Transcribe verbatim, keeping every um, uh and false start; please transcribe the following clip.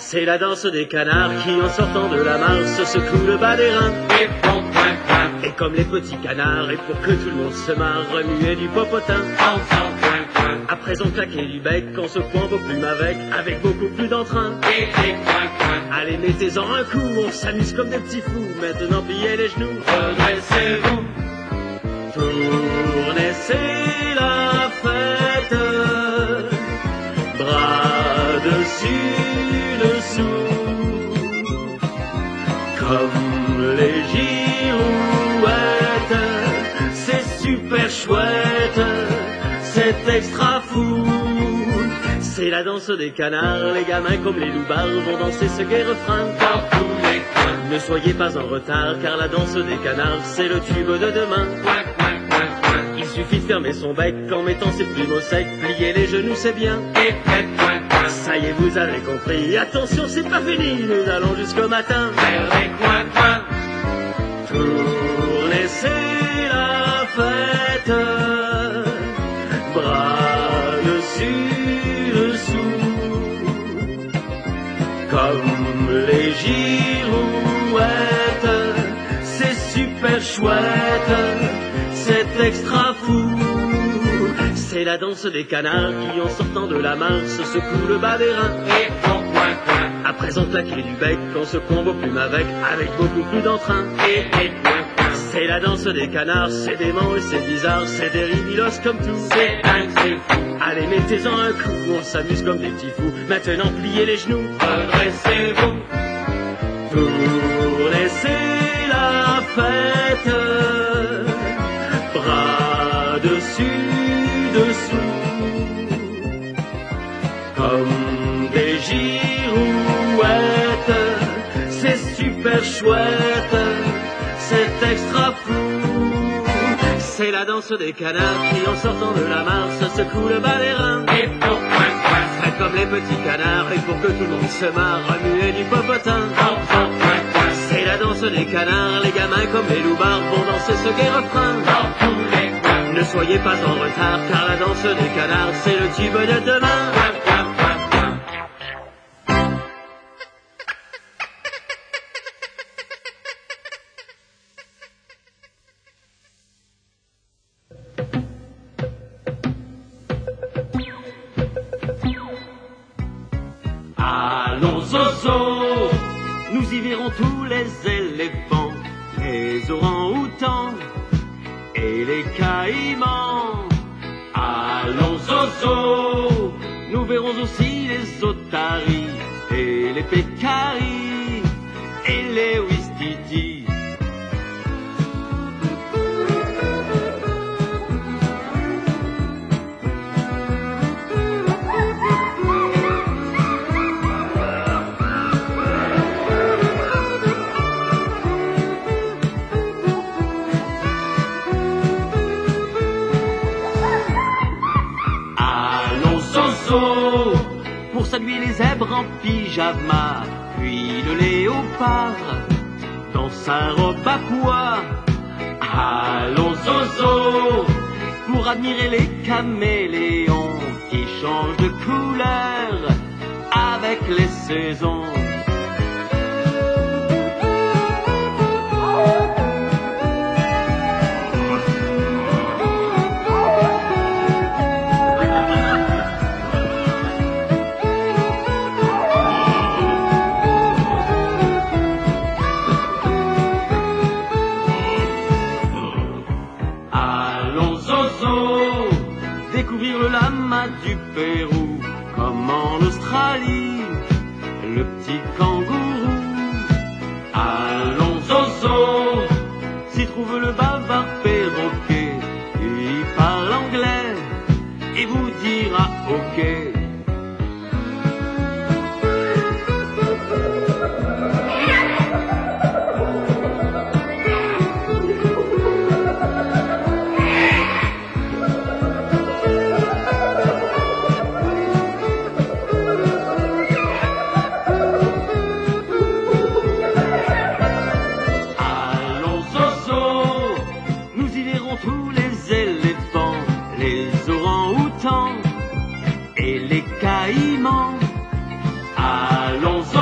C'est la danse des canards qui, en sortant de la mare, se secouent le bas des reins. Et font coin coin, Et comme les petits canards, et pour que tout le monde se marre, remuer du popotin. en faisant coin coin, Après on claquait du bec, en secouant vos plumes avec, avec beaucoup plus d'entrain. et les coin coin, Allez, mettez-en un coup, on s'amuse comme des petits fous. Maintenant, pliez les genoux. redressez-vous, Tournez, c'est la fête. Bras dessus, dessous. Comme les girouettes. C'est super chouette. C'est extra fou. C'est la danse des canards. Les gamins comme les loupards vont danser ce gai refrain. dans tous les coins, Ne soyez pas en retard, car la danse des canards, c'est le tube de demain. coin coin coin coin, Il suffit de fermer son bec en mettant ses plumes au sec, plier les genoux, c'est bien. et faites coin coin, Ça y est, vous avez compris. Attention, c'est pas fini, nous allons jusqu'au matin. vers les coins coins, Tournez, c'est la fête. Bras dessus, dessous. Comme les girouettes. C'est super chouette. C'est extra fou. C'est la danse des canards qui, en sortant de la mare, se secouent le bas des reins. et font coin coin, Après on claquait du bec, on se vos plumes avec, avec beaucoup plus d'entrain. et les coin coin, C'est la danse des canards, c'est dément et c'est bizarre, c'est des ridilos comme tout. c'est dingue, c'est fou, Allez, mettez-en un coup, on s'amuse comme des petits fous. Maintenant, pliez les genoux. redressez-vous, Tournez, c'est la fête. Bras dessus, dessous. Comme des girouettes. C'est super chouette. C'est extra fou. C'est la danse des canards qui, en sortant de la mare, se secouent le bas des reins. et font coin coin, Faites comme les petits canards, et pour que tout le monde se marre, remuez du popotin. en faisant coin coin, C'est la danse des canards, les gamins comme les loupards vont danser ce gai refrain. dans tous les coins, Ne soyez pas en retard, car la danse des canards, c'est le tube de demain. coin coin coin coin. Allons zozo, nous y verrons tous les éléphants, les orang-outans et les caïmans. Allons zozo, nous verrons aussi les otaries et les pécaris et les ouistitis. Pour saluer les zèbres en pyjama, puis le léopard dans sa robe à pois. Allons zozo pour admirer les caméléons qui changent de couleur avec les saisons. Découvrir le lama du Pérou, comme en Australie, le petit kangourou. Allons zozo, s'y trouve le bavard perroquet, il parle anglais et vous dira ok. et les caïmans. Allons